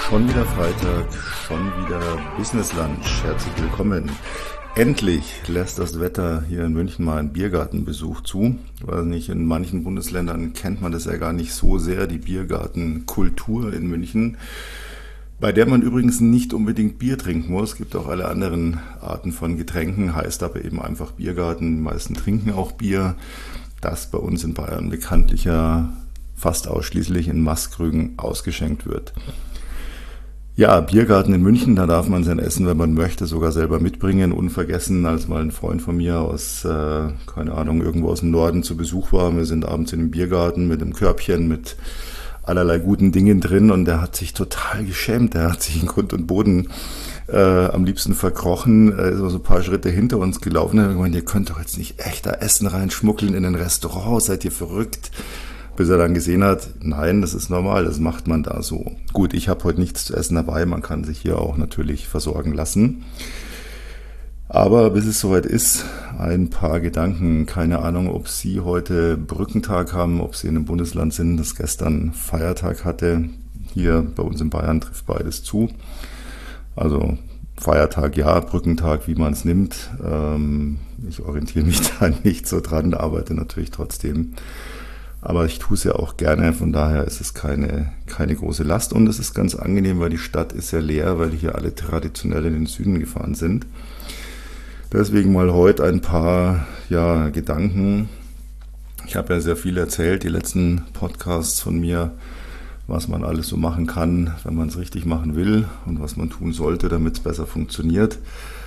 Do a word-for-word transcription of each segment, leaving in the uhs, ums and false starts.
Schon wieder Freitag, schon wieder Business Lunch. Herzlich willkommen. Endlich lässt das Wetter hier in München mal einen Biergartenbesuch zu. Ich weiß nicht, in manchen Bundesländern kennt man das ja gar nicht so sehr, die Biergartenkultur in München, bei der man übrigens nicht unbedingt Bier trinken muss. Es gibt auch alle anderen Arten von Getränken, heißt aber eben einfach Biergarten. Die meisten trinken auch Bier, das bei uns in Bayern bekanntlich ja fast ausschließlich in Maßkrügen ausgeschenkt wird. Ja, Biergarten in München, da darf man sein Essen, wenn man möchte, sogar selber mitbringen. Unvergessen, als mal ein Freund von mir aus, äh, keine Ahnung, irgendwo aus dem Norden zu Besuch war. Wir sind abends in dem Biergarten mit einem Körbchen, mit allerlei guten Dingen drin und der hat sich total geschämt. Der hat sich in Grund und Boden äh, am liebsten verkrochen, äh, ist so ein paar Schritte hinter uns gelaufen. Er hat gemeint, ihr könnt doch jetzt nicht echt da Essen reinschmuggeln in ein Restaurant, seid ihr verrückt? Bis er dann gesehen hat, nein, das ist normal, das macht man da so. Gut, ich habe heute nichts zu essen dabei, man kann sich hier auch natürlich versorgen lassen. Aber bis es soweit ist, ein paar Gedanken. Keine Ahnung, ob Sie heute Brückentag haben, ob Sie in einem Bundesland sind, das gestern Feiertag hatte. Hier bei uns in Bayern trifft beides zu. Also Feiertag ja, Brückentag, wie man es nimmt. Ich orientiere mich da nicht so dran, arbeite natürlich trotzdem. Aber ich tue es ja auch gerne, von daher ist es keine, keine große Last. Und es ist ganz angenehm, weil die Stadt ist ja leer, weil hier alle traditionell in den Süden gefahren sind. Deswegen mal heute ein paar ja, Gedanken. Ich habe ja sehr viel erzählt, die letzten Podcasts von mir, was man alles so machen kann, wenn man es richtig machen will und was man tun sollte, damit es besser funktioniert.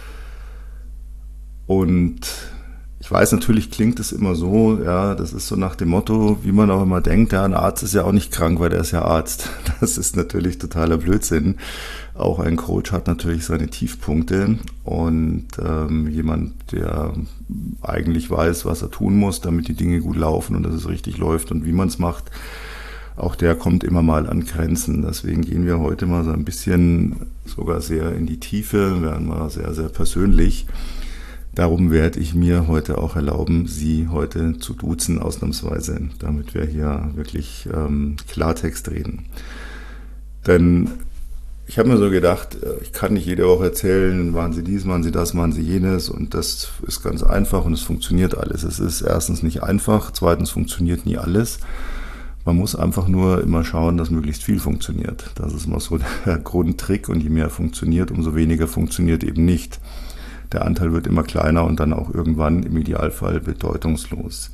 Und ich weiß, natürlich klingt es immer so, ja, das ist so nach dem Motto, wie man auch immer denkt, ja, ein Arzt ist ja auch nicht krank, weil der ist ja Arzt. Das ist natürlich totaler Blödsinn. Auch ein Coach hat natürlich seine Tiefpunkte und ähm, jemand, der eigentlich weiß, was er tun muss, damit die Dinge gut laufen und dass es richtig läuft und wie man es macht, auch der kommt immer mal an Grenzen. Deswegen gehen wir heute mal so ein bisschen sogar sehr in die Tiefe, werden mal sehr, sehr persönlich. Darum werde ich mir heute auch erlauben, Sie heute zu duzen, ausnahmsweise, damit wir hier wirklich ähm, Klartext reden. Denn ich habe mir so gedacht, ich kann nicht jede Woche erzählen, machen Sie dies, machen Sie das, machen Sie jenes und das ist ganz einfach und es funktioniert alles. Es ist erstens nicht einfach, zweitens funktioniert nie alles. Man muss einfach nur immer schauen, dass möglichst viel funktioniert. Das ist mal so der Grundtrick und je mehr funktioniert, umso weniger funktioniert eben nicht. Der Anteil wird immer kleiner und dann auch irgendwann im Idealfall bedeutungslos.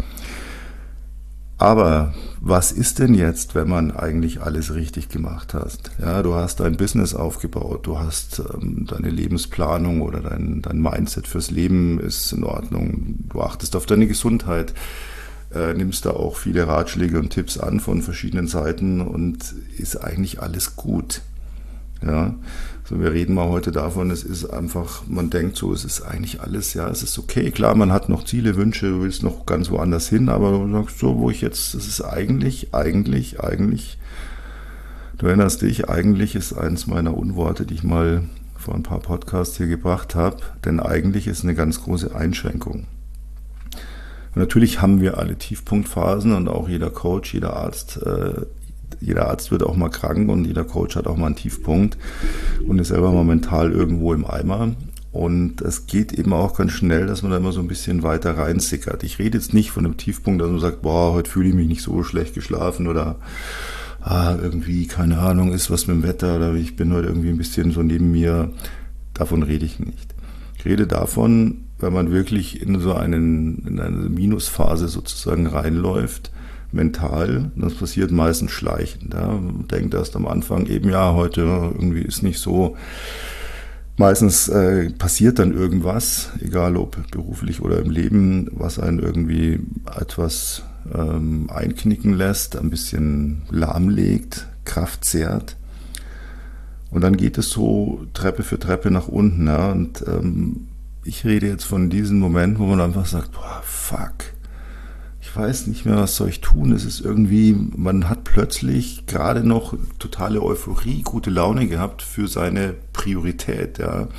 Aber was ist denn jetzt, wenn man eigentlich alles richtig gemacht hat? Ja, du hast dein Business aufgebaut, du hast ähm, deine Lebensplanung oder dein, dein Mindset fürs Leben ist in Ordnung, du achtest auf deine Gesundheit, äh, nimmst da auch viele Ratschläge und Tipps an von verschiedenen Seiten und ist eigentlich alles gut. Ja, so wir reden mal heute davon, es ist einfach, man denkt so, es ist eigentlich alles, ja, es ist okay, klar, man hat noch Ziele, Wünsche, du willst noch ganz woanders hin, aber du sagst so, wo ich jetzt, es ist eigentlich, eigentlich, eigentlich, du erinnerst dich, eigentlich ist eins meiner Unworte, die ich mal vor ein paar Podcasts hier gebracht habe, denn eigentlich ist eine ganz große Einschränkung. Und natürlich haben wir alle Tiefpunktphasen und auch jeder Coach, jeder Arzt, äh, Jeder Arzt wird auch mal krank und jeder Coach hat auch mal einen Tiefpunkt und ist selber mal mental irgendwo im Eimer. Und es geht eben auch ganz schnell, dass man da immer so ein bisschen weiter reinsickert. Ich rede jetzt nicht von einem Tiefpunkt, dass man sagt, boah, heute fühle ich mich nicht so schlecht geschlafen oder ah, irgendwie, keine Ahnung, ist was mit dem Wetter oder ich bin heute irgendwie ein bisschen so neben mir. Davon rede ich nicht. Ich rede davon, wenn man wirklich in so einen, in eine Minusphase sozusagen reinläuft, mental, das passiert meistens schleichend. Ja. Man denkt erst am Anfang eben, ja, heute irgendwie ist nicht so. Meistens äh, passiert dann irgendwas, egal ob beruflich oder im Leben, was einen irgendwie etwas ähm, einknicken lässt, ein bisschen lahmlegt, Kraft zehrt. Und dann geht es so Treppe für Treppe nach unten. Ja. Und ähm, ich rede jetzt von diesem Moment, wo man einfach sagt, boah, fuck. Ich weiß nicht mehr, was soll ich tun. Es ist irgendwie, man hat plötzlich gerade noch totale Euphorie, gute Laune gehabt für seine Priorität. Ja.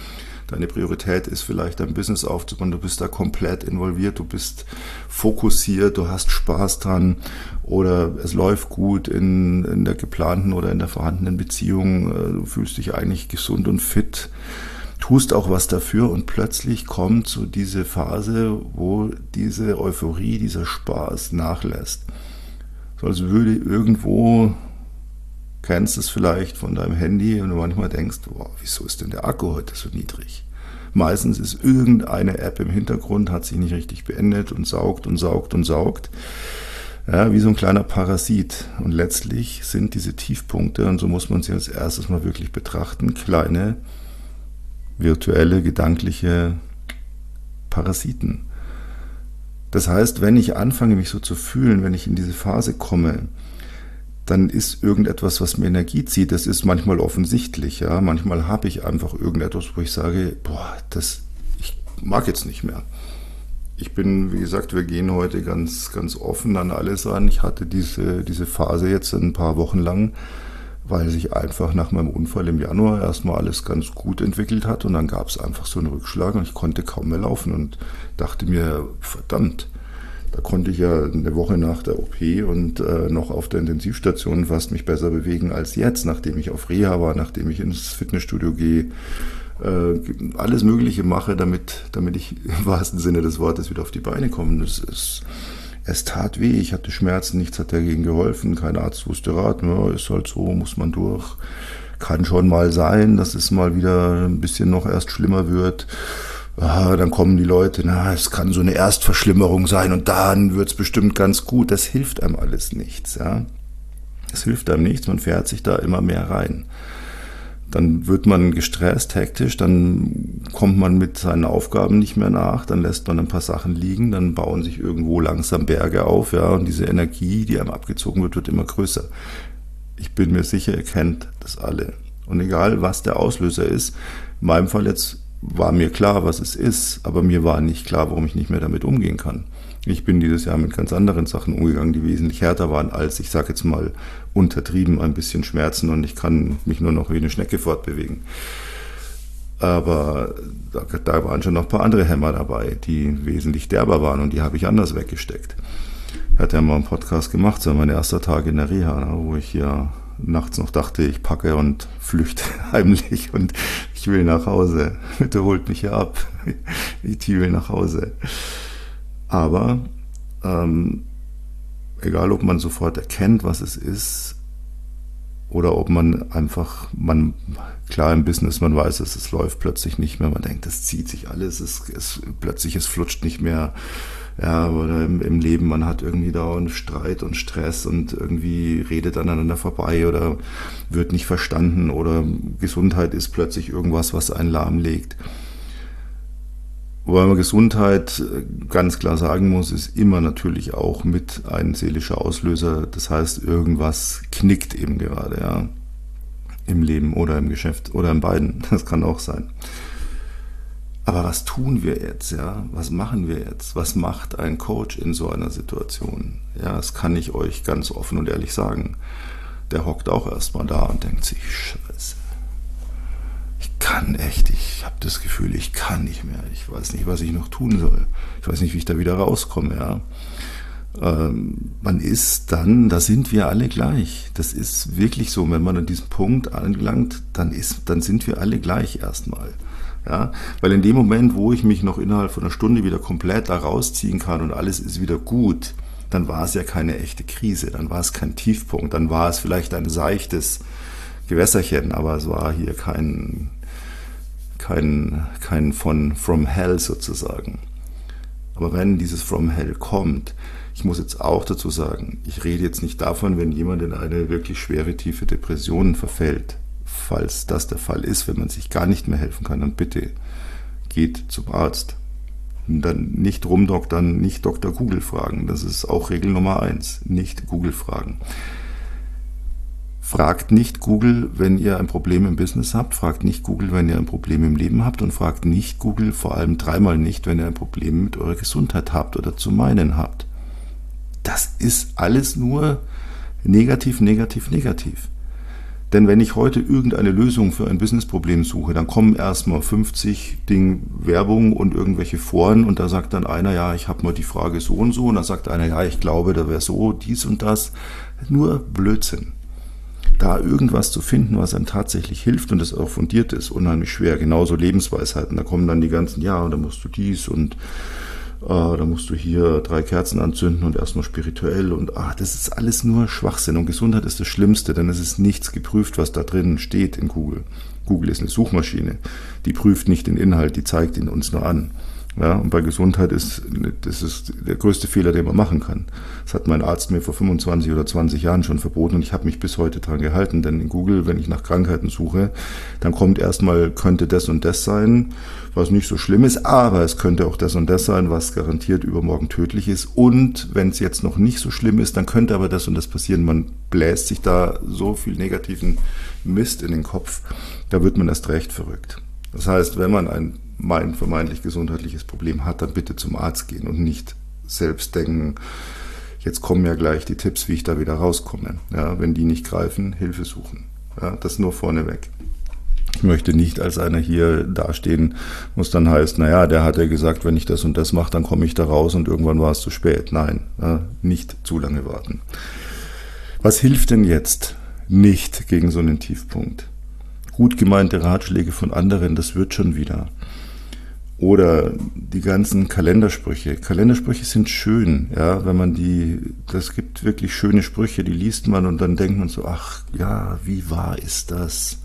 Deine Priorität ist vielleicht dein Business aufzubauen, du bist da komplett involviert, du bist fokussiert, du hast Spaß dran oder es läuft gut in, in der geplanten oder in der vorhandenen Beziehung, du fühlst dich eigentlich gesund und fit, tust auch was dafür und plötzlich kommt so diese Phase, wo diese Euphorie, dieser Spaß nachlässt. So als würde irgendwo, kennst du es vielleicht von deinem Handy und du manchmal denkst, wow, wieso ist denn der Akku heute so niedrig? Meistens ist irgendeine App im Hintergrund, hat sich nicht richtig beendet und saugt und saugt und saugt. Ja, wie so ein kleiner Parasit. Und letztlich sind diese Tiefpunkte, und so muss man sie als erstes mal wirklich betrachten, kleine virtuelle, gedankliche Parasiten. Das heißt, wenn ich anfange, mich so zu fühlen, wenn ich in diese Phase komme, dann ist irgendetwas, was mir Energie zieht. Das ist manchmal offensichtlich. Ja? Manchmal habe ich einfach irgendetwas, wo ich sage, boah, das, ich mag jetzt nicht mehr. Ich bin, wie gesagt, wir gehen heute ganz, ganz offen an alles ran. Ich hatte diese, diese Phase jetzt ein paar Wochen lang, weil sich einfach nach meinem Unfall im Januar erstmal alles ganz gut entwickelt hat und dann gab es einfach so einen Rückschlag und ich konnte kaum mehr laufen und dachte mir, verdammt, da konnte ich ja eine Woche nach der O P und äh, noch auf der Intensivstation fast mich besser bewegen als jetzt, nachdem ich auf Reha war, nachdem ich ins Fitnessstudio gehe, äh, alles Mögliche mache, damit, damit ich im wahrsten Sinne des Wortes wieder auf die Beine komme. Das ist Es tat weh, ich hatte Schmerzen, nichts hat dagegen geholfen, kein Arzt wusste raten, ja, ist halt so, muss man durch. Kann schon mal sein, dass es mal wieder ein bisschen noch erst schlimmer wird. Ah, dann kommen die Leute, na, es kann so eine Erstverschlimmerung sein und dann wird es bestimmt ganz gut. Das hilft einem alles nichts. Ja? Das hilft einem nichts, man fährt sich da immer mehr rein. Dann wird man gestresst, hektisch, dann kommt man mit seinen Aufgaben nicht mehr nach, dann lässt man ein paar Sachen liegen, dann bauen sich irgendwo langsam Berge auf, ja, und diese Energie, die einem abgezogen wird, wird immer größer. Ich bin mir sicher, ihr kennt das alle. Und egal, was der Auslöser ist, in meinem Fall jetzt war mir klar, was es ist, aber mir war nicht klar, warum ich nicht mehr damit umgehen kann. Ich bin dieses Jahr mit ganz anderen Sachen umgegangen, die wesentlich härter waren als, ich sage jetzt mal, untertrieben ein bisschen Schmerzen und ich kann mich nur noch wie eine Schnecke fortbewegen. Aber da, da waren schon noch ein paar andere Hämmer dabei, die wesentlich derber waren und die habe ich anders weggesteckt. Ich hatte ja mal einen Podcast gemacht, so mein erster Tag in der Reha, wo ich ja nachts noch dachte, ich packe und flüchte heimlich und ich will nach Hause. Bitte holt mich hier ab. Ich will nach Hause. Aber ähm, egal, ob man sofort erkennt, was es ist, oder ob man einfach, man klar im Business, man weiß es, es läuft plötzlich nicht mehr, man denkt, es zieht sich alles, es, es plötzlich es flutscht nicht mehr. Ja, oder im, im Leben, man hat irgendwie dauernd Streit und Stress und irgendwie redet aneinander vorbei oder wird nicht verstanden oder Gesundheit ist plötzlich irgendwas, was einen lahmlegt. Wobei man Gesundheit ganz klar sagen muss, ist immer natürlich auch mit ein seelischer Auslöser. Das heißt, irgendwas knickt eben gerade, ja, im Leben oder im Geschäft oder in beiden. Das kann auch sein. Aber was tun wir jetzt, ja? Was machen wir jetzt? Was macht ein Coach in so einer Situation? Ja, das kann ich euch ganz offen und ehrlich sagen. Der hockt auch erstmal da und denkt sich, Scheiße. Ich kann echt, ich habe das Gefühl, ich kann nicht mehr. Ich weiß nicht, was ich noch tun soll. Ich weiß nicht, wie ich da wieder rauskomme, ja. Ähm, man ist dann, da sind wir alle gleich. Das ist wirklich so, wenn man an diesem Punkt angelangt, dann ist, dann sind wir alle gleich erstmal. Ja, weil in dem Moment, wo ich mich noch innerhalb von einer Stunde wieder komplett da rausziehen kann und alles ist wieder gut, dann war es ja keine echte Krise, dann war es kein Tiefpunkt, dann war es vielleicht ein seichtes Gewässerchen, aber es war hier kein, kein, kein von from hell sozusagen. Aber wenn dieses from hell kommt, ich muss jetzt auch dazu sagen, ich rede jetzt nicht davon, wenn jemand in eine wirklich schwere, tiefe Depression verfällt. Falls das der Fall ist, wenn man sich gar nicht mehr helfen kann, dann bitte geht zum Arzt. Und dann nicht rumdoktern, nicht Doktor Google fragen. Das ist auch Regel Nummer eins. Nicht Google fragen. Fragt nicht Google, wenn ihr ein Problem im Business habt. Fragt nicht Google, wenn ihr ein Problem im Leben habt. Und fragt nicht Google, vor allem dreimal nicht, wenn ihr ein Problem mit eurer Gesundheit habt oder zu meinen habt. Das ist alles nur negativ, negativ, negativ. Denn wenn ich heute irgendeine Lösung für ein Businessproblem suche, dann kommen erstmal fünfzig Ding Werbung und irgendwelche Foren und da sagt dann einer, ja, ich habe mal die Frage so und so und dann sagt einer, ja, ich glaube, da wäre so, dies und das. Nur Blödsinn. Da irgendwas zu finden, was einem tatsächlich hilft und das auch fundiert ist, unheimlich schwer. Genauso Lebensweisheiten, da kommen dann die ganzen, ja, und da musst du dies und Ah, da musst du hier drei Kerzen anzünden und erstmal spirituell und ah, das ist alles nur Schwachsinn und Gesundheit ist das Schlimmste, denn es ist nichts geprüft, was da drin steht in Google. Google ist eine Suchmaschine, die prüft nicht den Inhalt, die zeigt ihn uns nur an. Ja, und bei Gesundheit ist das ist der größte Fehler, den man machen kann. Das hat mein Arzt mir vor fünfundzwanzig oder zwanzig Jahren schon verboten und ich habe mich bis heute dran gehalten, denn in Google, wenn ich nach Krankheiten suche, dann kommt erstmal, könnte das und das sein, was nicht so schlimm ist, aber es könnte auch das und das sein, was garantiert übermorgen tödlich ist und wenn es jetzt noch nicht so schlimm ist, dann könnte aber das und das passieren. Man bläst sich da so viel negativen Mist in den Kopf, da wird man erst recht verrückt. Das heißt, wenn man ein mein vermeintlich gesundheitliches Problem hat, dann bitte zum Arzt gehen und nicht selbst denken, jetzt kommen ja gleich die Tipps, wie ich da wieder rauskomme. Ja, wenn die nicht greifen, Hilfe suchen. Ja, das nur vorneweg. Ich möchte nicht als einer hier dastehen, wo es dann heißt, naja, der hat ja gesagt, wenn ich das und das mache, dann komme ich da raus und irgendwann war es zu spät. Nein, ja, nicht zu lange warten. Was hilft denn jetzt nicht gegen so einen Tiefpunkt? Gut gemeinte Ratschläge von anderen, das wird schon wieder. Oder die ganzen Kalendersprüche. Kalendersprüche sind schön, ja, wenn man die, das gibt wirklich schöne Sprüche, die liest man und dann denkt man so, ach ja, wie wahr ist das?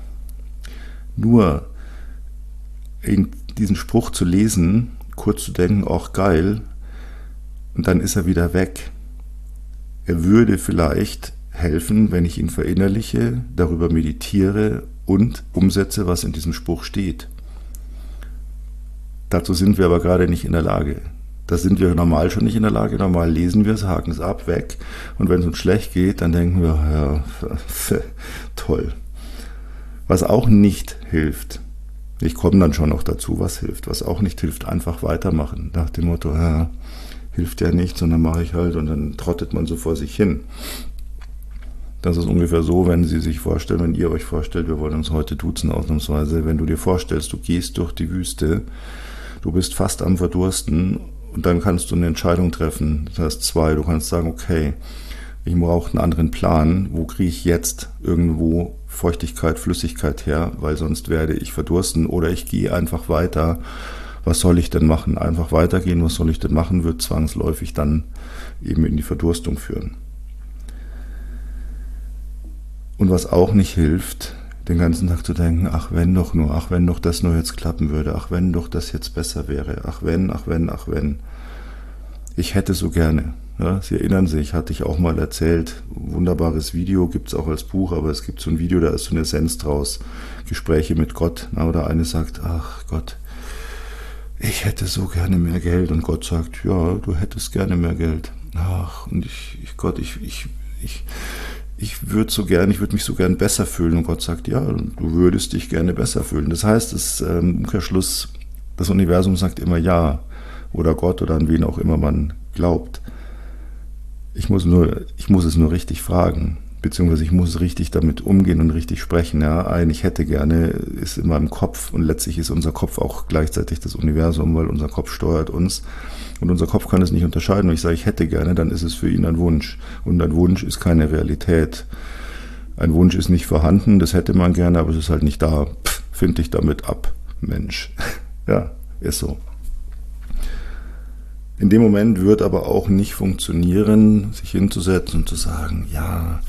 Nur in diesen Spruch zu lesen, kurz zu denken, ach geil, und dann ist er wieder weg. Er würde vielleicht helfen, wenn ich ihn verinnerliche, darüber meditiere und umsetze, was in diesem Spruch steht. Dazu sind wir aber gerade nicht in der Lage. Da sind wir normal schon nicht in der Lage. Normal lesen wir es, haken es ab, weg. Und wenn es uns schlecht geht, dann denken wir, ja, toll. Was auch nicht hilft, ich komme dann schon noch dazu, was hilft. Was auch nicht hilft, einfach weitermachen. Nach dem Motto, ja, hilft ja nicht, sondern mache ich halt und dann trottet man so vor sich hin. Das ist ungefähr so, wenn Sie sich vorstellen, wenn ihr euch vorstellt, wir wollen uns heute duzen ausnahmsweise, wenn du dir vorstellst, du gehst durch die Wüste, du bist fast am Verdursten und dann kannst du eine Entscheidung treffen. Das heißt zwei, du kannst sagen, okay, ich brauche einen anderen Plan, wo kriege ich jetzt irgendwo Feuchtigkeit, Flüssigkeit her, weil sonst werde ich verdursten oder ich gehe einfach weiter. Was soll ich denn machen? Einfach weitergehen, was soll ich denn machen, wird zwangsläufig dann eben in die Verdurstung führen. Und was auch nicht hilft, den ganzen Tag zu denken, ach wenn doch nur, ach wenn doch das nur jetzt klappen würde, ach wenn doch das jetzt besser wäre, ach wenn, ach wenn, ach wenn. Ich hätte so gerne. Ja, Sie erinnern sich, hatte ich auch mal erzählt, wunderbares Video, gibt es auch als Buch, aber es gibt so ein Video, da ist so eine Essenz draus, Gespräche mit Gott. Na, oder eine sagt, ach Gott, ich hätte so gerne mehr Geld. Und Gott sagt, ja, du hättest gerne mehr Geld. Ach, und ich, ich Gott, ich, ich, ich, ich würde so gern, ich würde mich so gern besser fühlen. Und Gott sagt, ja, du würdest dich gerne besser fühlen. Das heißt, das ähm, Umkehrschluss, das Universum sagt immer ja. Oder Gott oder an wen auch immer man glaubt. Ich muss nur, ich muss es nur richtig fragen, beziehungsweise ich muss richtig damit umgehen und richtig sprechen. Ja, ein ich hätte gerne ist in meinem Kopf und letztlich ist unser Kopf auch gleichzeitig das Universum, weil unser Kopf steuert uns und unser Kopf kann es nicht unterscheiden. Wenn ich sage, ich hätte gerne, dann ist es für ihn ein Wunsch und ein Wunsch ist keine Realität. Ein Wunsch ist nicht vorhanden, das hätte man gerne, aber es ist halt nicht da. Pff, find dich damit ab, Mensch. Ja, ist so. In dem Moment wird aber auch nicht funktionieren, sich hinzusetzen und zu sagen, ja,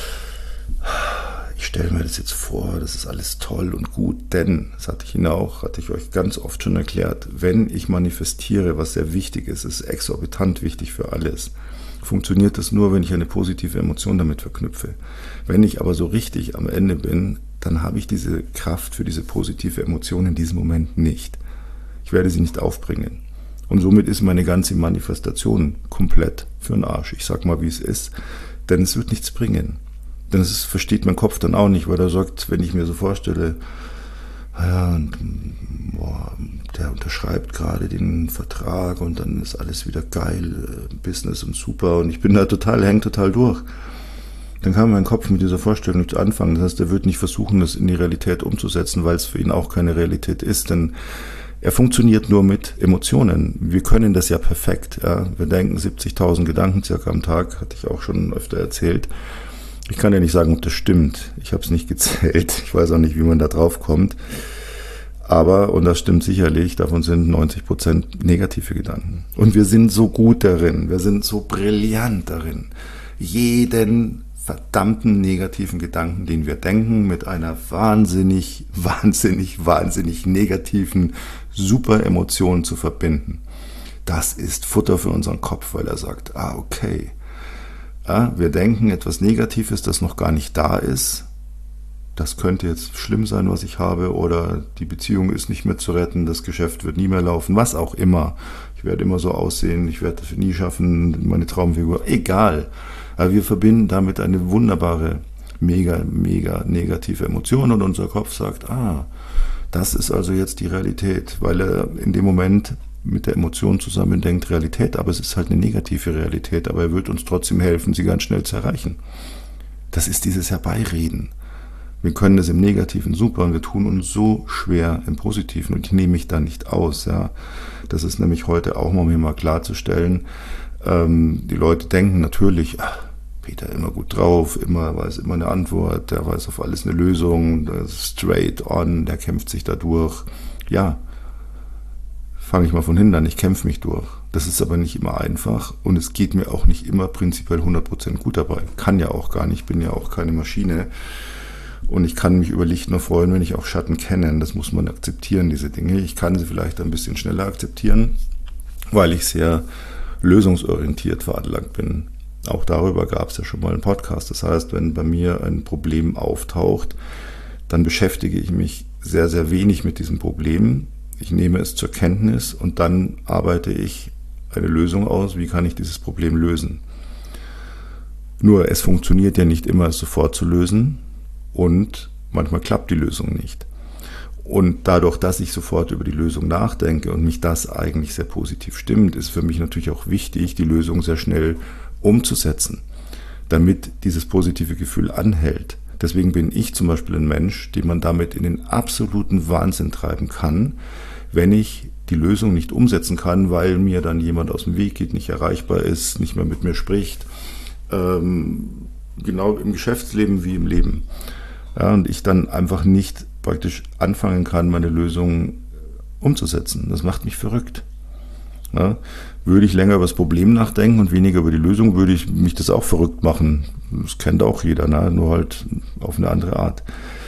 ich stelle mir das jetzt vor, das ist alles toll und gut, denn, das hatte ich Ihnen auch, hatte ich euch ganz oft schon erklärt, wenn ich manifestiere, was sehr wichtig ist, ist exorbitant wichtig für alles, funktioniert das nur, wenn ich eine positive Emotion damit verknüpfe. Wenn ich aber so richtig am Ende bin, dann habe ich diese Kraft für diese positive Emotion in diesem Moment nicht. Ich werde sie nicht aufbringen. Und somit ist meine ganze Manifestation komplett für den Arsch. Ich sag mal, wie es ist. Denn es wird nichts bringen. Denn es versteht mein Kopf dann auch nicht, weil er sagt, wenn ich mir so vorstelle, ja, boah, der unterschreibt gerade den Vertrag und dann ist alles wieder geil, Business und super und ich bin da total, häng total durch. dann kann mein Kopf mit dieser Vorstellung nichts anfangen. Das heißt, er wird nicht versuchen, das in die Realität umzusetzen, weil es für ihn auch keine Realität ist, denn er funktioniert nur mit Emotionen. Wir können das ja perfekt. Ja. Wir denken siebzigtausend Gedanken circa am Tag, hatte ich auch schon öfter erzählt. Ich kann ja nicht sagen, ob das stimmt. Ich habe es nicht gezählt. Ich weiß auch nicht, wie man da drauf kommt. Aber, und das stimmt sicherlich, davon sind neunzig Prozent negative Gedanken. Und wir sind so gut darin, wir sind so brillant darin, jeden verdammten negativen Gedanken, den wir denken, mit einer wahnsinnig, wahnsinnig, wahnsinnig negativen Super-Emotion zu verbinden. Das ist Futter für unseren Kopf, weil er sagt, ah, okay, ja, wir denken etwas Negatives, das noch gar nicht da ist. Das könnte jetzt schlimm sein, was ich habe, oder die Beziehung ist nicht mehr zu retten, das Geschäft wird nie mehr laufen, was auch immer. Ich werde immer so aussehen, ich werde das nie schaffen, meine Traumfigur, egal. Aber wir verbinden damit eine wunderbare, mega, mega negative Emotion und unser Kopf sagt, ah, das ist also jetzt die Realität, weil er in dem Moment mit der Emotion zusammen denkt, Realität, aber es ist halt eine negative Realität, aber er wird uns trotzdem helfen, sie ganz schnell zu erreichen. Das ist dieses Herbeireden. Wir können das im Negativen super und wir tun uns so schwer im Positiven und ich nehme mich da nicht aus. Ja. Das ist nämlich heute auch mal, um hier mal klarzustellen, ähm, die Leute denken natürlich, ach, Peter immer gut drauf, immer weiß immer eine Antwort, der weiß auf alles eine Lösung, der ist straight on, der kämpft sich da durch. Ja, fange ich mal von hinten an, ich kämpfe mich durch. Das ist aber nicht immer einfach und es geht mir auch nicht immer prinzipiell hundert Prozent gut dabei. Kann ja auch gar nicht, ich bin ja auch keine Maschine. Und ich kann mich über Licht nur freuen, wenn ich auch Schatten kenne. Das muss man akzeptieren, diese Dinge. Ich kann sie vielleicht ein bisschen schneller akzeptieren, weil ich sehr lösungsorientiert veranlagt bin. Auch darüber gab es ja schon mal einen Podcast. Das heißt, wenn bei mir ein Problem auftaucht, dann beschäftige ich mich sehr, sehr wenig mit diesem Problem. Ich nehme es zur Kenntnis und dann arbeite ich eine Lösung aus. Wie kann ich dieses Problem lösen? Nur, es funktioniert ja nicht immer, es sofort zu lösen. Und manchmal klappt die Lösung nicht. Und dadurch, dass ich sofort über die Lösung nachdenke und mich das eigentlich sehr positiv stimmt, ist für mich natürlich auch wichtig, die Lösung sehr schnell umzusetzen, damit dieses positive Gefühl anhält. Deswegen bin ich zum Beispiel ein Mensch, den man damit in den absoluten Wahnsinn treiben kann, wenn ich die Lösung nicht umsetzen kann, weil mir dann jemand aus dem Weg geht, nicht erreichbar ist, nicht mehr mit mir spricht. Ähm, genau im Geschäftsleben wie im Leben. Ja, und ich dann einfach nicht praktisch anfangen kann, meine Lösung umzusetzen. Das macht mich verrückt. Ja, würde ich länger über das Problem nachdenken und weniger über die Lösung, würde ich mich das auch verrückt machen. Das kennt auch jeder, ne? Nur halt auf eine andere Art.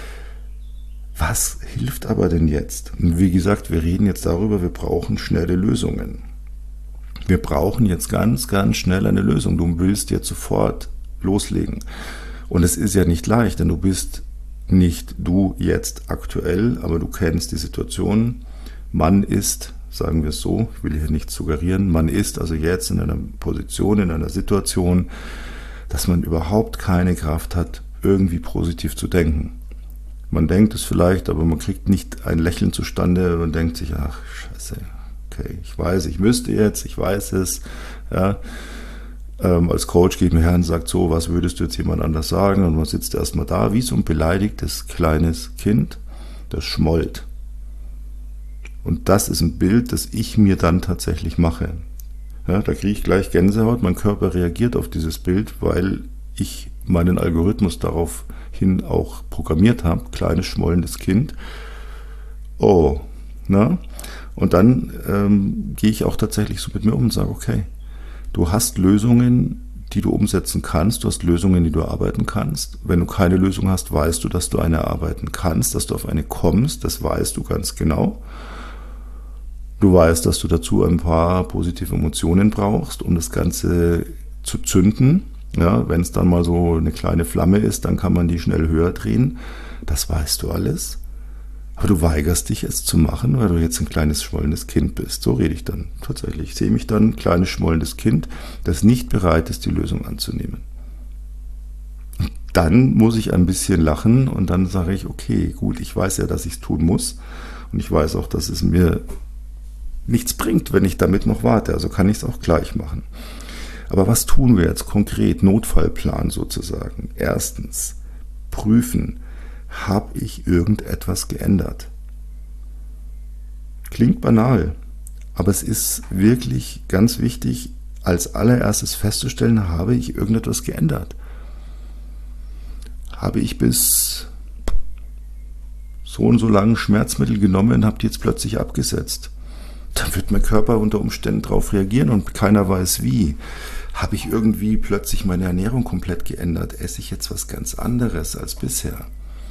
Was hilft aber denn jetzt? Und wie gesagt, wir reden jetzt darüber, wir brauchen schnelle Lösungen. Wir brauchen jetzt ganz, ganz schnell eine Lösung. Du willst jetzt sofort loslegen. Und es ist ja nicht leicht, denn du bist nicht du jetzt aktuell, aber du kennst die Situation. Man ist, sagen wir es so, ich will hier nicht suggerieren, man ist also jetzt in einer Position, in einer Situation, dass man überhaupt keine Kraft hat, irgendwie positiv zu denken. Man denkt es vielleicht, aber man kriegt nicht ein Lächeln zustande und denkt sich, ach scheiße, okay, ich weiß, ich müsste jetzt, ich weiß es, ja. Ähm, als Coach geht mir her und sagt so, was würdest du jetzt jemand anders sagen? Und man sitzt erstmal da wie so ein beleidigtes kleines Kind, das schmollt. Und das ist ein Bild, das ich mir dann tatsächlich mache. Ja, da kriege ich gleich Gänsehaut, mein Körper reagiert auf dieses Bild, weil ich meinen Algorithmus daraufhin auch programmiert habe, kleines schmollendes Kind. Oh, na? Und dann ähm, gehe ich auch tatsächlich so mit mir um und sage, okay, du hast Lösungen, die du umsetzen kannst. Du hast Lösungen, die du erarbeiten kannst. Wenn du keine Lösung hast, weißt du, dass du eine erarbeiten kannst, dass du auf eine kommst. Das weißt du ganz genau. Du weißt, dass du dazu ein paar positive Emotionen brauchst, um das Ganze zu zünden. Ja, wenn es dann mal so eine kleine Flamme ist, dann kann man die schnell höher drehen. Das weißt du alles. Aber du weigerst dich, es zu machen, weil du jetzt ein kleines, schmollendes Kind bist. So rede ich dann tatsächlich. Ich sehe mich dann, ein kleines, schmollendes Kind, das nicht bereit ist, die Lösung anzunehmen. Und dann muss ich ein bisschen lachen und dann sage ich, okay, gut, ich weiß ja, dass ich es tun muss. Und ich weiß auch, dass es mir nichts bringt, wenn ich damit noch warte. Also kann ich es auch gleich machen. Aber was tun wir jetzt konkret? Notfallplan sozusagen. Erstens, prüfen, habe ich irgendetwas geändert? Klingt banal, aber es ist wirklich ganz wichtig, als allererstes festzustellen, habe ich irgendetwas geändert? Habe ich bis so und so lange Schmerzmittel genommen und habe die jetzt plötzlich abgesetzt? Dann wird mein Körper unter Umständen darauf reagieren und keiner weiß wie. Habe ich irgendwie plötzlich meine Ernährung komplett geändert? Esse ich jetzt was ganz anderes als bisher?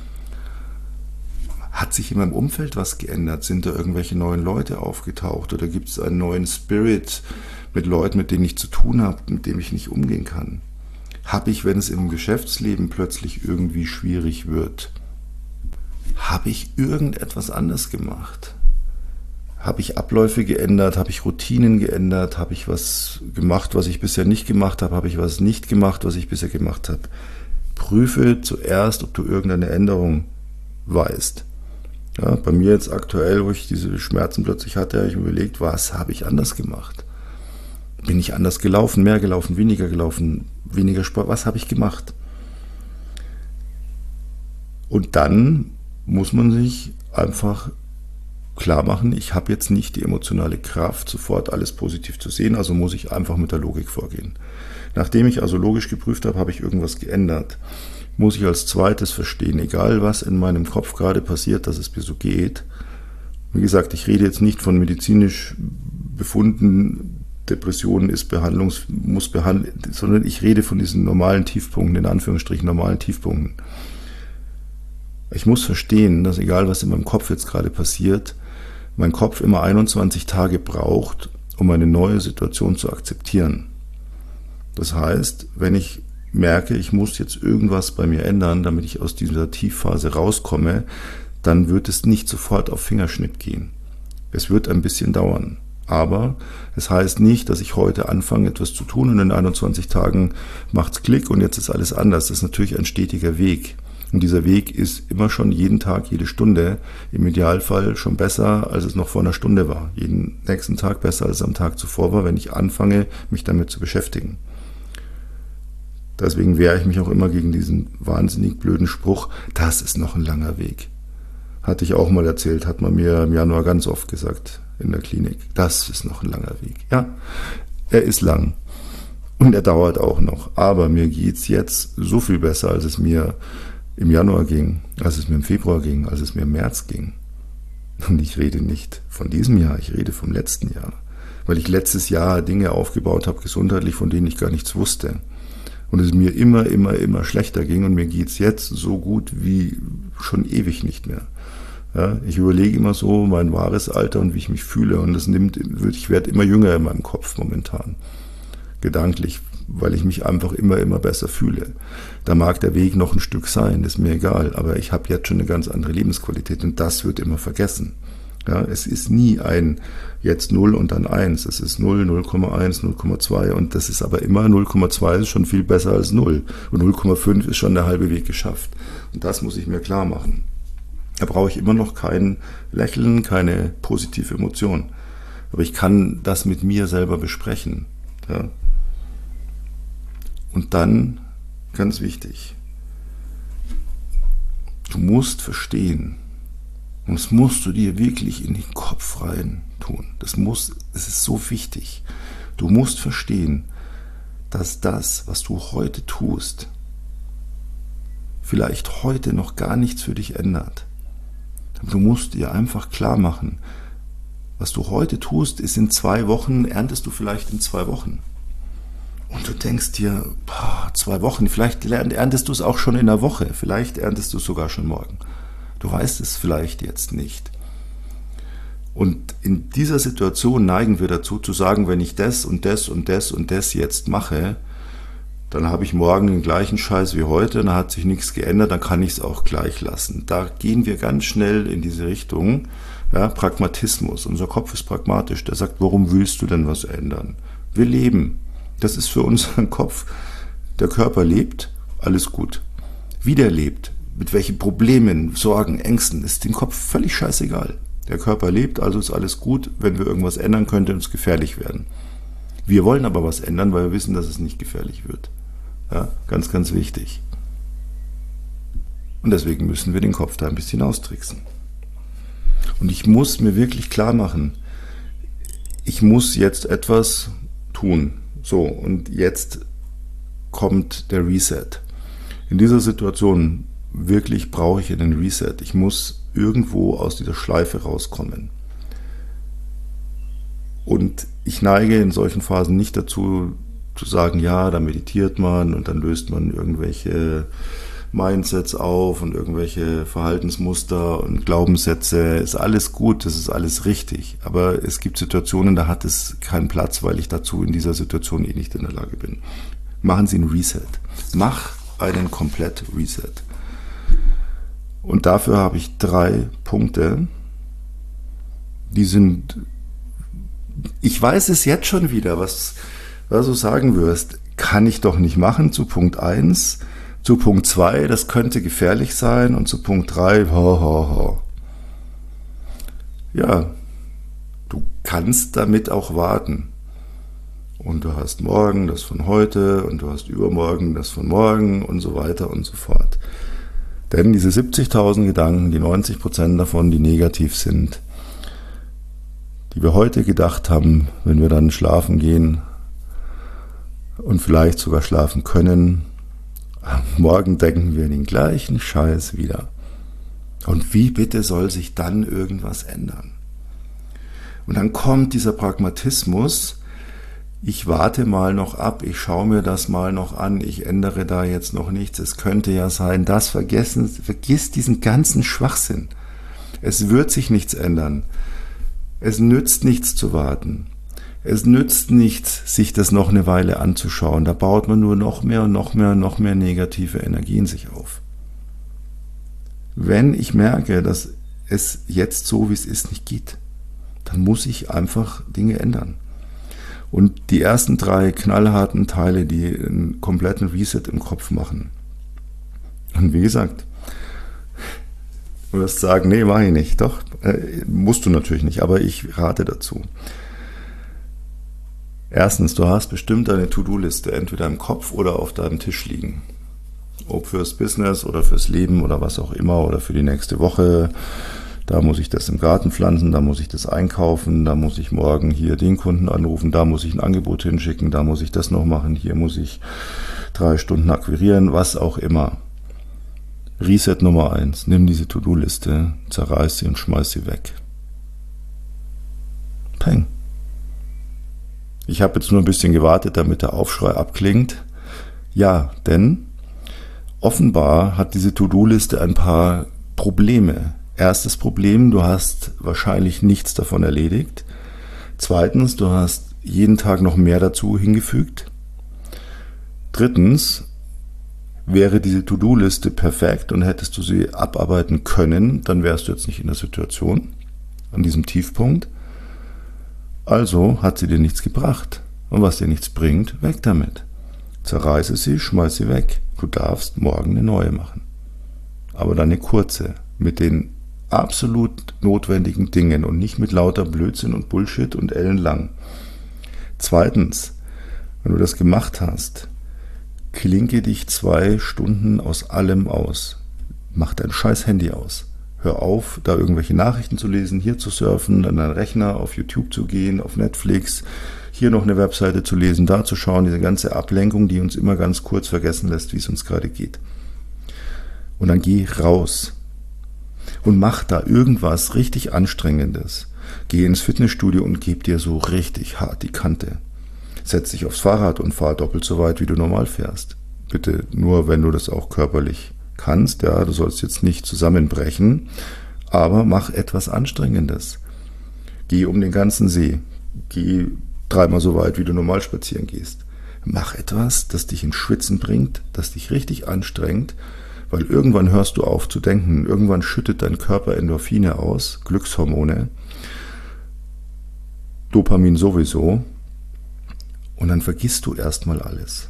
Hat sich in meinem Umfeld was geändert? Sind da irgendwelche neuen Leute aufgetaucht? Oder gibt es einen neuen Spirit mit Leuten, mit denen ich zu tun habe, mit denen ich nicht umgehen kann? Habe ich, wenn es im Geschäftsleben plötzlich irgendwie schwierig wird, habe ich irgendetwas anders gemacht? Habe ich Abläufe geändert? Habe ich Routinen geändert? Habe ich was gemacht, was ich bisher nicht gemacht habe? Habe ich was nicht gemacht, was ich bisher gemacht habe? Prüfe zuerst, ob du irgendeine Änderung weißt. Ja, bei mir jetzt aktuell, wo ich diese Schmerzen plötzlich hatte, habe ich mir überlegt, was habe ich anders gemacht? Bin ich anders gelaufen, mehr gelaufen, weniger gelaufen, weniger Sport? Was habe ich gemacht? Und dann muss man sich einfach klar machen, ich habe jetzt nicht die emotionale Kraft, sofort alles positiv zu sehen, also muss ich einfach mit der Logik vorgehen. Nachdem ich also logisch geprüft habe, habe ich irgendwas geändert, muss ich als zweites verstehen, egal was in meinem Kopf gerade passiert, dass es mir so geht. Wie gesagt, ich rede jetzt nicht von medizinisch befunden, Depressionen ist Behandlungs, muss behandelt, sondern ich rede von diesen normalen Tiefpunkten, in Anführungsstrichen normalen Tiefpunkten. Ich muss verstehen, dass egal was in meinem Kopf jetzt gerade passiert, mein Kopf immer einundzwanzig Tage braucht, um eine neue Situation zu akzeptieren. Das heißt, wenn ich merke, ich muss jetzt irgendwas bei mir ändern, damit ich aus dieser Tiefphase rauskomme, dann wird es nicht sofort auf Fingerschnitt gehen. Es wird ein bisschen dauern. Aber es heißt nicht, dass ich heute anfange, etwas zu tun und in einundzwanzig Tagen macht's Klick und jetzt ist alles anders. Das ist natürlich ein stetiger Weg. Und dieser Weg ist immer schon jeden Tag, jede Stunde, im Idealfall schon besser, als es noch vor einer Stunde war. Jeden nächsten Tag besser, als es am Tag zuvor war, wenn ich anfange, mich damit zu beschäftigen. Deswegen wehre ich mich auch immer gegen diesen wahnsinnig blöden Spruch, das ist noch ein langer Weg. Hatte ich auch mal erzählt, hat man mir im Januar ganz oft gesagt in der Klinik. Das ist noch ein langer Weg. Ja, er ist lang und er dauert auch noch. Aber mir geht's jetzt so viel besser, als es mir im Januar ging, als es mir im Februar ging, als es mir im März ging. Und ich rede nicht von diesem Jahr, ich rede vom letzten Jahr. Weil ich letztes Jahr Dinge aufgebaut habe, gesundheitlich, von denen ich gar nichts wusste. Und es mir immer, immer, immer schlechter ging und mir geht's jetzt so gut wie schon ewig nicht mehr. Ja, ich überlege immer so mein wahres Alter und wie ich mich fühle und das nimmt, ich werde immer jünger in meinem Kopf momentan, gedanklich, weil ich mich einfach immer, immer besser fühle. Da mag der Weg noch ein Stück sein, ist mir egal, aber ich habe jetzt schon eine ganz andere Lebensqualität und das wird immer vergessen. Ja, es ist nie ein jetzt null und dann eins, es ist null, null Komma eins, null Komma zwei und das ist aber immer null Komma zwei ist schon viel besser als null und null Komma fünf ist schon der halbe Weg geschafft und das muss ich mir klar machen. Da brauche ich immer noch kein Lächeln, keine positive Emotion, aber ich kann das mit mir selber besprechen. Ja. Und dann, ganz wichtig, du musst verstehen, und das musst du dir wirklich in den Kopf rein tun. Das muss, es ist so wichtig. Du musst verstehen, dass das, was du heute tust, vielleicht heute noch gar nichts für dich ändert. Aber du musst dir einfach klar machen, was du heute tust, ist in zwei Wochen, erntest du vielleicht in zwei Wochen. Und du denkst dir, boah, zwei Wochen, vielleicht erntest du es auch schon in einer Woche, vielleicht erntest du es sogar schon morgen. Du weißt es vielleicht jetzt nicht. Und in dieser Situation neigen wir dazu zu sagen, wenn ich das und das und das und das jetzt mache, dann habe ich morgen den gleichen Scheiß wie heute, dann hat sich nichts geändert, dann kann ich es auch gleich lassen. Da gehen wir ganz schnell in diese Richtung, ja, Pragmatismus. Unser Kopf ist pragmatisch, der sagt, warum willst du denn was ändern? Wir leben. Das ist für unseren Kopf, der Körper lebt, alles gut. Wie der lebt, mit welchen Problemen, Sorgen, Ängsten, ist dem Kopf völlig scheißegal. Der Körper lebt, also ist alles gut. Wenn wir irgendwas ändern, könnte uns gefährlich werden. Wir wollen aber was ändern, weil wir wissen, dass es nicht gefährlich wird. Ja, ganz, ganz wichtig. Und deswegen müssen wir den Kopf da ein bisschen austricksen. Und ich muss mir wirklich klar machen, ich muss jetzt etwas tun. So, und jetzt kommt der Reset. In dieser Situation wirklich brauche ich einen Reset. Ich muss irgendwo aus dieser Schleife rauskommen. Und ich neige in solchen Phasen nicht dazu, zu sagen, ja, da meditiert man und dann löst man irgendwelche Mindsets auf und irgendwelche Verhaltensmuster und Glaubenssätze. Ist alles gut, das ist alles richtig. Aber es gibt Situationen, da hat es keinen Platz, weil ich dazu in dieser Situation eh nicht in der Lage bin. Machen Sie einen Reset. Mach einen komplett Reset. Und dafür habe ich drei Punkte, die sind, ich weiß es jetzt schon wieder, was, was du sagen wirst, kann ich doch nicht machen, zu Punkt eins, zu Punkt zwei, das könnte gefährlich sein, und zu Punkt drei, ho, ho, ho. Ja, du kannst damit auch warten. Und du hast morgen das von heute und du hast übermorgen das von morgen und so weiter und so fort. Denn diese siebzigtausend Gedanken, die neunzig Prozent davon, die negativ sind, die wir heute gedacht haben, wenn wir dann schlafen gehen und vielleicht sogar schlafen können, morgen denken wir den gleichen Scheiß wieder. Und wie bitte soll sich dann irgendwas ändern? Und dann kommt dieser Pragmatismus, ich warte mal noch ab, ich schaue mir das mal noch an, ich ändere da jetzt noch nichts, es könnte ja sein, das vergessen, vergiss diesen ganzen Schwachsinn. Es wird sich nichts ändern. Es nützt nichts zu warten. Es nützt nichts, sich das noch eine Weile anzuschauen. Da baut man nur noch mehr und noch mehr und noch mehr negative Energien sich auf. Wenn ich merke, dass es jetzt so, wie es ist, nicht geht, dann muss ich einfach Dinge ändern. Und die ersten drei knallharten Teile, die einen kompletten Reset im Kopf machen. Und wie gesagt, du wirst sagen, nee, mache ich nicht. Doch, äh, musst du natürlich nicht, aber ich rate dazu. Erstens, du hast bestimmt eine To-Do-Liste, entweder im Kopf oder auf deinem Tisch liegen. Ob fürs Business oder fürs Leben oder was auch immer oder für die nächste Woche. Da muss ich das im Garten pflanzen, da muss ich das einkaufen, da muss ich morgen hier den Kunden anrufen, da muss ich ein Angebot hinschicken, da muss ich das noch machen, hier muss ich drei Stunden akquirieren, was auch immer. Reset Nummer eins, nimm diese To-Do-Liste, zerreiß sie und schmeiß sie weg. Peng. Ich habe jetzt nur ein bisschen gewartet, damit der Aufschrei abklingt. Ja, denn offenbar hat diese To-Do-Liste ein paar Probleme. Erstes Problem, du hast wahrscheinlich nichts davon erledigt. Zweitens, du hast jeden Tag noch mehr dazu hingefügt. Drittens, wäre diese To-Do-Liste perfekt und hättest du sie abarbeiten können, dann wärst du jetzt nicht in der Situation, an diesem Tiefpunkt. Also hat sie dir nichts gebracht. Und was dir nichts bringt, weg damit. Zerreiße sie, schmeiß sie weg. Du darfst morgen eine neue machen. Aber dann eine kurze, mit den absolut notwendigen Dingen und nicht mit lauter Blödsinn und Bullshit und ellenlang. Zweitens, wenn du das gemacht hast, klinke dich zwei Stunden aus allem aus. Mach dein scheiß Handy aus. Hör auf, da irgendwelche Nachrichten zu lesen, hier zu surfen, an deinen Rechner, auf YouTube zu gehen, auf Netflix, hier noch eine Webseite zu lesen, da zu schauen, diese ganze Ablenkung, die uns immer ganz kurz vergessen lässt, wie es uns gerade geht. Und dann geh raus und mach da irgendwas richtig Anstrengendes. Geh ins Fitnessstudio und gib dir so richtig hart die Kante. Setz dich aufs Fahrrad und fahr doppelt so weit, wie du normal fährst. Bitte nur, wenn du das auch körperlich kannst. Ja, du sollst jetzt nicht zusammenbrechen, aber mach etwas Anstrengendes. Geh um den ganzen See. Geh dreimal so weit, wie du normal spazieren gehst. Mach etwas, das dich ins Schwitzen bringt, das dich richtig anstrengt, weil irgendwann hörst du auf zu denken. Irgendwann schüttet dein Körper Endorphine aus, Glückshormone, Dopamin sowieso, und dann vergisst du erstmal alles.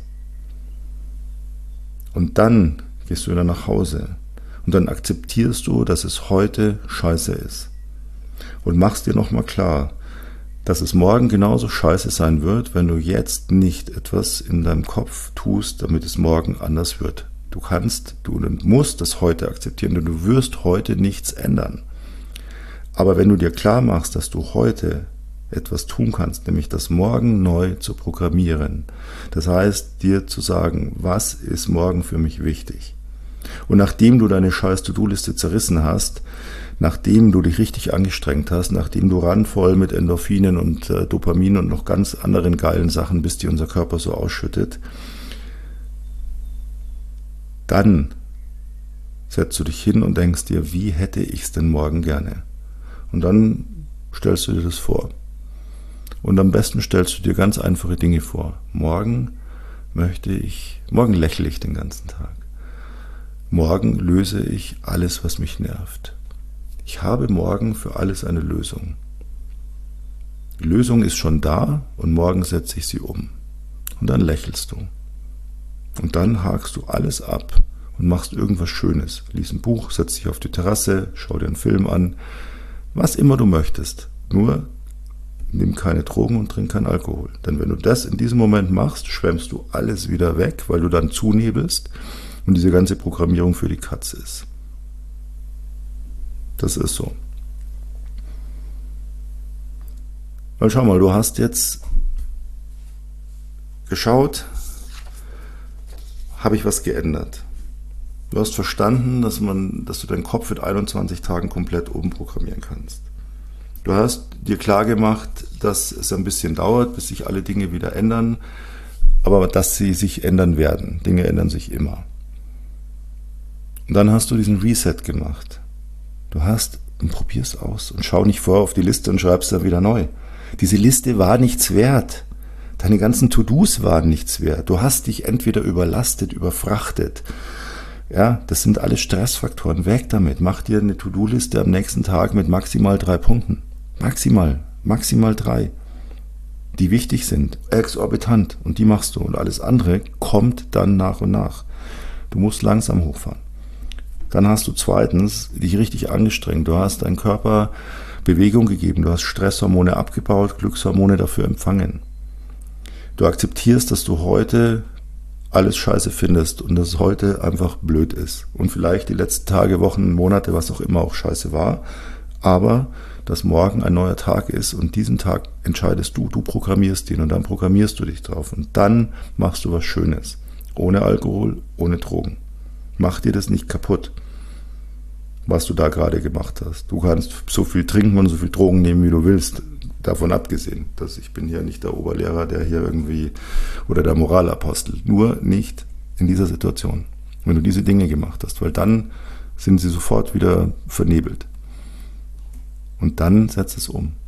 Und dann gehst du wieder nach Hause und dann akzeptierst du, dass es heute scheiße ist. Und machst dir nochmal klar, dass es morgen genauso scheiße sein wird, wenn du jetzt nicht etwas in deinem Kopf tust, damit es morgen anders wird. Du kannst, du musst das heute akzeptieren, denn du wirst heute nichts ändern. Aber wenn du dir klar machst, dass du heute etwas tun kannst, nämlich das morgen neu zu programmieren, das heißt, dir zu sagen, was ist morgen für mich wichtig? Und nachdem du deine scheiß To-Do-Liste zerrissen hast, nachdem du dich richtig angestrengt hast, nachdem du randvoll mit Endorphinen und äh, Dopamin und noch ganz anderen geilen Sachen bist, die unser Körper so ausschüttet, dann setzt du dich hin und denkst dir, wie hätte ich es denn morgen gerne? Und dann stellst du dir das vor. Und am besten stellst du dir ganz einfache Dinge vor. Morgen möchte ich, morgen lächle ich den ganzen Tag. Morgen löse ich alles, was mich nervt. Ich habe morgen für alles eine Lösung. Die Lösung ist schon da und morgen setze ich sie um. Und dann lächelst du. Und dann hakst du alles ab und machst irgendwas Schönes. Lies ein Buch, setz dich auf die Terrasse, schau dir einen Film an, was immer du möchtest. Nur nimm keine Drogen und trink keinen Alkohol. Denn wenn du das in diesem Moment machst, schwemmst du alles wieder weg, weil du dann zunebelst und diese ganze Programmierung für die Katz ist. Das ist so. Weil schau mal, du hast jetzt geschaut, habe ich was geändert. Du hast verstanden, dass man, dass du deinen Kopf in einundzwanzig Tagen komplett umprogrammieren kannst. Du hast dir klar gemacht, dass es ein bisschen dauert, bis sich alle Dinge wieder ändern, aber dass sie sich ändern werden. Dinge ändern sich immer. Und dann hast du diesen Reset gemacht. Du hast und probier's aus und schau nicht vor auf die Liste und schreib's dann wieder neu. Diese Liste war nichts wert. Deine ganzen To-Dos waren nichts wert. Du hast dich entweder überlastet, überfrachtet. Ja, das sind alles Stressfaktoren. Weg damit. Mach dir eine To-Do-Liste am nächsten Tag mit maximal drei Punkten. Maximal. Maximal drei. Die wichtig sind. Exorbitant. Und die machst du. Und alles andere kommt dann nach und nach. Du musst langsam hochfahren. Dann hast du zweitens dich richtig angestrengt. Du hast deinem Körper Bewegung gegeben. Du hast Stresshormone abgebaut, Glückshormone dafür empfangen. Du akzeptierst, dass du heute alles scheiße findest und dass es heute einfach blöd ist. Und vielleicht die letzten Tage, Wochen, Monate, was auch immer auch scheiße war. Aber dass morgen ein neuer Tag ist und diesen Tag entscheidest du. Du programmierst ihn und dann programmierst du dich drauf. Und dann machst du was Schönes. Ohne Alkohol, ohne Drogen. Mach dir das nicht kaputt, was du da gerade gemacht hast. Du kannst so viel trinken und so viel Drogen nehmen, wie du willst. Davon abgesehen, dass ich bin hier nicht der Oberlehrer, der hier irgendwie, oder der Moralapostel. Nur nicht in dieser Situation. Wenn du diese Dinge gemacht hast, weil dann sind sie sofort wieder vernebelt. Und dann setz es um.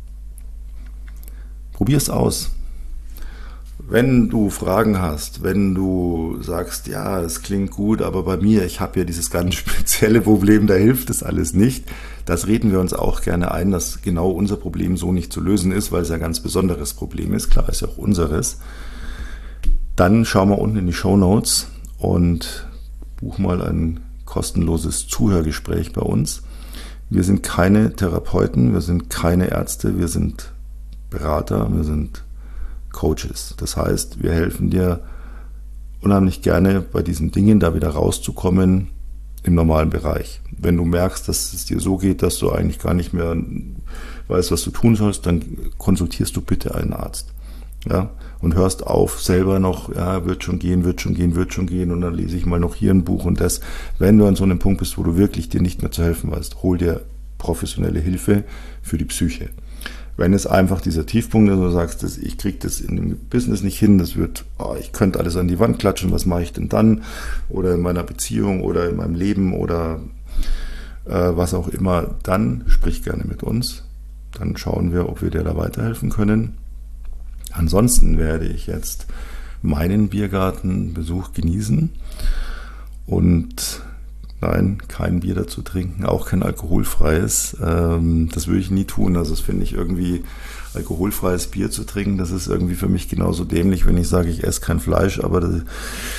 Probier es aus. Wenn du Fragen hast, wenn du sagst, ja, es klingt gut, aber bei mir, ich habe ja dieses ganz spezielle Problem, da hilft es alles nicht, das reden wir uns auch gerne ein, dass genau unser Problem so nicht zu lösen ist, weil es ein ganz besonderes Problem ist, klar ist ja auch unseres. Dann schau mal unten in die Shownotes und buch mal ein kostenloses Zuhörgespräch bei uns. Wir sind keine Therapeuten, wir sind keine Ärzte, wir sind Berater, wir sind Coaches. Das heißt, wir helfen dir unheimlich gerne bei diesen Dingen, da wieder rauszukommen im normalen Bereich. Wenn du merkst, dass es dir so geht, dass du eigentlich gar nicht mehr weißt, was du tun sollst, dann konsultierst du bitte einen Arzt. Ja? Und hörst auf, selber noch, ja, wird schon gehen, wird schon gehen, wird schon gehen und dann lese ich mal noch hier ein Buch und das. Wenn du an so einem Punkt bist, wo du wirklich dir nicht mehr zu helfen weißt, hol dir professionelle Hilfe für die Psyche. Wenn es einfach dieser Tiefpunkt ist, wo du sagst, dass ich kriege das in dem Business nicht hin, das wird, oh, ich könnte alles an die Wand klatschen, was mache ich denn dann? Oder in meiner Beziehung oder in meinem Leben oder äh, was auch immer, dann sprich gerne mit uns. Dann schauen wir, ob wir dir da weiterhelfen können. Ansonsten werde ich jetzt meinen Biergartenbesuch genießen und nein, kein Bier dazu trinken, auch kein alkoholfreies. Ähm, das würde ich nie tun. Also das finde ich irgendwie, alkoholfreies Bier zu trinken, das ist irgendwie für mich genauso dämlich, wenn ich sage, ich esse kein Fleisch, aber das,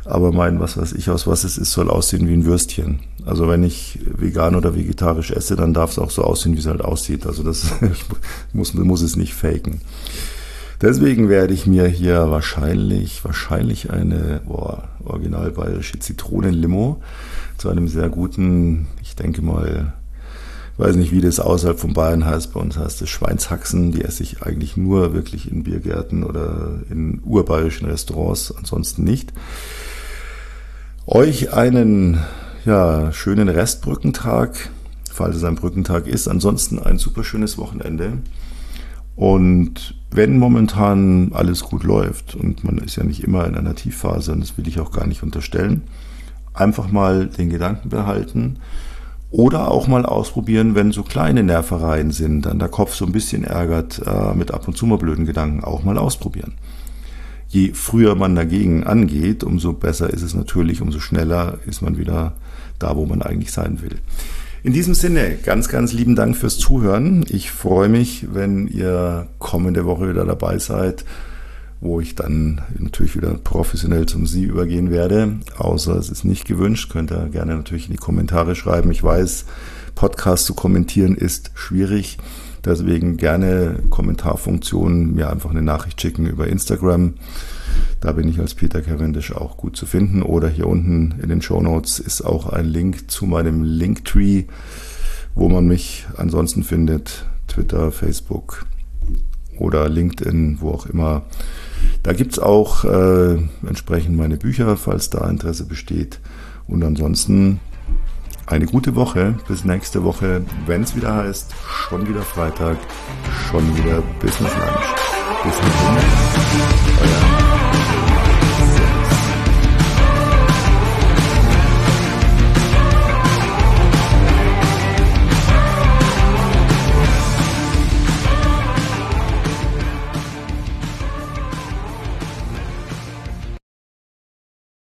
Aber mein, was weiß ich, aus was es ist, soll aussehen wie ein Würstchen. Also wenn ich vegan oder vegetarisch esse, dann darf es auch so aussehen, wie es halt aussieht. Also das muss, muss es nicht faken. Deswegen werde ich mir hier wahrscheinlich, wahrscheinlich eine oh, original bayerische Zitronenlimo zu einem sehr guten, ich denke mal, ich weiß nicht, wie das außerhalb von Bayern heißt, bei uns heißt es Schweinshaxen, die esse ich eigentlich nur wirklich in Biergärten oder in urbayerischen Restaurants, ansonsten nicht. Euch einen ja, schönen Restbrückentag, falls es ein Brückentag ist, ansonsten ein super schönes Wochenende. Und wenn momentan alles gut läuft, und man ist ja nicht immer in einer Tiefphase, und das will ich auch gar nicht unterstellen, einfach mal den Gedanken behalten oder auch mal ausprobieren, wenn so kleine Nervereien sind, dann der Kopf so ein bisschen ärgert, äh, mit ab und zu mal blöden Gedanken, auch mal ausprobieren. Je früher man dagegen angeht, umso besser ist es natürlich, umso schneller ist man wieder da, wo man eigentlich sein will. In diesem Sinne, ganz, ganz lieben Dank fürs Zuhören. Ich freue mich, wenn ihr kommende Woche wieder dabei seid, wo ich dann natürlich wieder professionell zum Sie übergehen werde. Außer es ist nicht gewünscht, könnt ihr gerne natürlich in die Kommentare schreiben. Ich weiß, Podcast zu kommentieren ist schwierig. Deswegen gerne Kommentarfunktion, mir einfach eine Nachricht schicken über Instagram. Da bin ich als Peter Cavendish auch gut zu finden. Oder hier unten in den Shownotes ist auch ein Link zu meinem Linktree, wo man mich ansonsten findet. Twitter, Facebook oder LinkedIn, wo auch immer. Da gibt es auch äh, entsprechend meine Bücher, falls da Interesse besteht. Und ansonsten eine gute Woche. Bis nächste Woche, wenn es wieder heißt, schon wieder Freitag, schon wieder Business Lunch. Bis dahin, euer